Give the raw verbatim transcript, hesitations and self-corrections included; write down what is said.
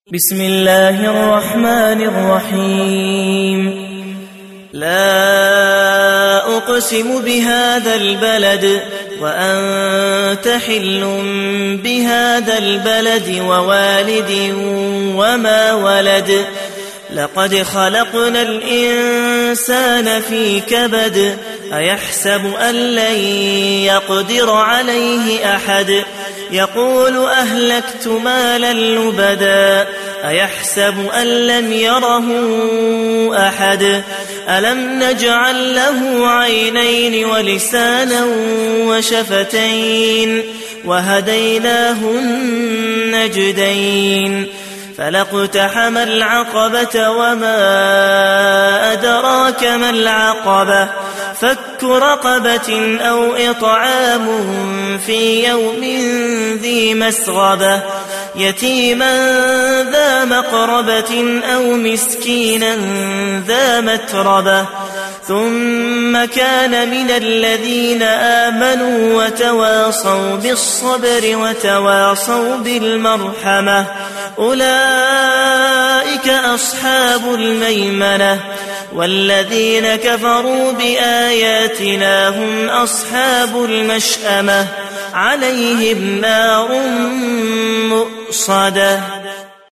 بسم الله الرحمن الرحيم. لا أقسم بهذا البلد وأنت حل بهذا البلد ووالد وما ولد. لقد خلقنا الإنسان في كبد. أيحسب أن لن يقدر عليه أحد. يقول أهلكت مالا لبدا. أيحسب أن لم يره أحد. ألم نجعل له عينين ولسانا وشفتين وهديناه النجدين. فلاقتحم العقبة وما أدراك ما العقبة. فك رقبة أو إطعام في يوم ذي مسغبة. يتيما ذا مقربة أو مسكينا ذا متربة. ثم كان من الذين آمنوا وتواصوا بالصبر وتواصوا بالمرحمة. أولئك أصحاب الميمنة. والذين كفروا بآياتنا هم أصحاب المشأمة. عليهم نار مؤصدة.